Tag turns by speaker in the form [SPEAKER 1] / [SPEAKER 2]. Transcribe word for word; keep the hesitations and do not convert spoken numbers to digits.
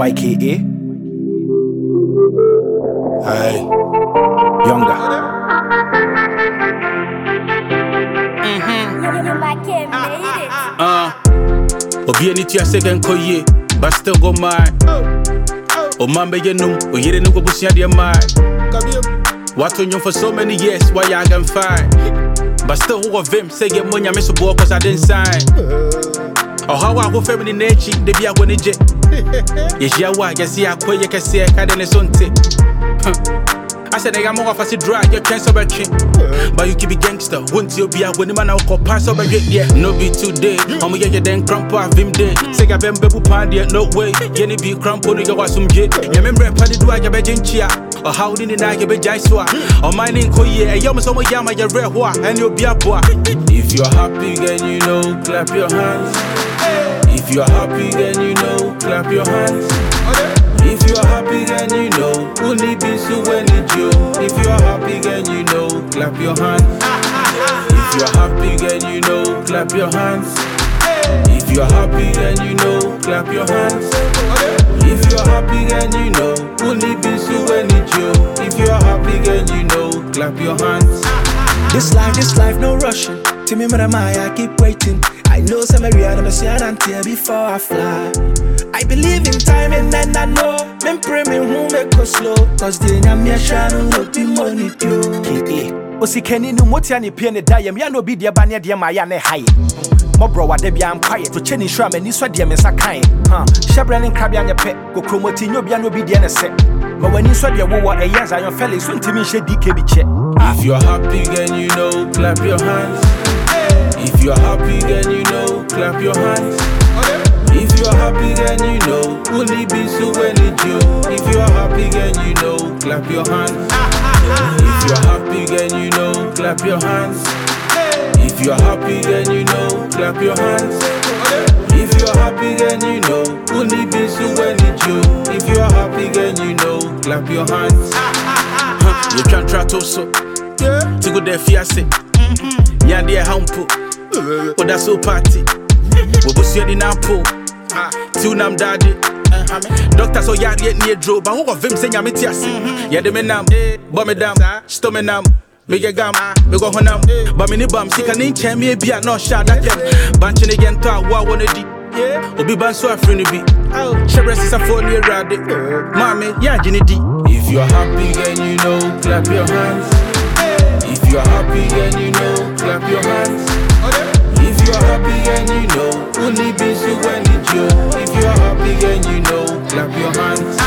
[SPEAKER 1] Y K A.
[SPEAKER 2] Hey.
[SPEAKER 1] Younger.
[SPEAKER 2] Uh, Obi any tia second koye, but still go mine. Oh man, be you know, or you didn't go push your mind. What on you for so many years, why I can find? But still, who of them say get money, I miss a boy cause I didn't sign. Or how I go feminine nature, they be a one jet. Yes, yeah, why? Yes, yeah, I you can see I can't in a sunset. I said, I'm more of a drag, you can't stop a king. But you keep it gangster, won't you be a winning man? I'll call pass over it, yeah. No be today, I'm gonna get then crump off him day. Say, I've been baby pandy, no way. Yenny be crump on you was some jet. You remember a paddy do I get a gentia? Or how didn't I get a jaiswa? Or my name Koye, a yum some yama, your rare wa, and you'll be a boy. If you're happy, then you know, clap your hands. If you're happy, then you know, clap your hands. If you're happy, then you know, only be so when it's you. If you're happy, then you know, clap your hands. If you're happy, then you know, clap your hands. If you're happy, then you know, clap your hands. If you're happy, then you know, only be so when it's you. If you're happy, then you know, clap your hands.
[SPEAKER 3] This life, this life, no rushing. To me, I keep waiting. I know some area I'm a sian until before I fly. I believe in time and then I know men pray me who make go slow. Cause they nyam ya shanu no be money too.
[SPEAKER 1] K A. Osi Kenny no moti ani pie ne dayem ya no bi de ba ne de ma ya ne haye. Mo bro wa de bia am quiet to cheni shra me ni so de me sa kan. Ha, shebre ne krabia nye pe, go kromoti nyo bia no bi de ne se. Ma wani so de wo wo e yan Zion Felix so ntimi hye D K bi che.
[SPEAKER 2] If you're happy then you know, clap your hands. If you're happy then you know, clap your hands. If you're happy then you know, only be so when it's you. If you're happy then you know, clap your hands. If you're happy then you know, clap your hands. If you're happy then you know, clap your hands. If you're happy then you know, only be so when it's you. If you're happy then you know, clap your hands. You can't try to so to go there fiancé. Yeah, dear humpo. Oh, that's so party. We go see the nampo. Two nam daddy. Doctor so yard yet near Joe, but who of them saying I'm it yes? Yeah, the menam, bomb dam, stomach nam, make a gam, we go honam, but many bum, sick and in chain, me be a no shot at them. Bunching again to a war one of the. Obi ban so a friend be. Shabres is a phone near Raddy. Mommy, yeah, Jenny D. If you're happy, then you know, clap your hands. If you're happy, then you know, clap your hands. If you're happy, then you know, only be so when it's you. If you're happy, then you know, clap your hands.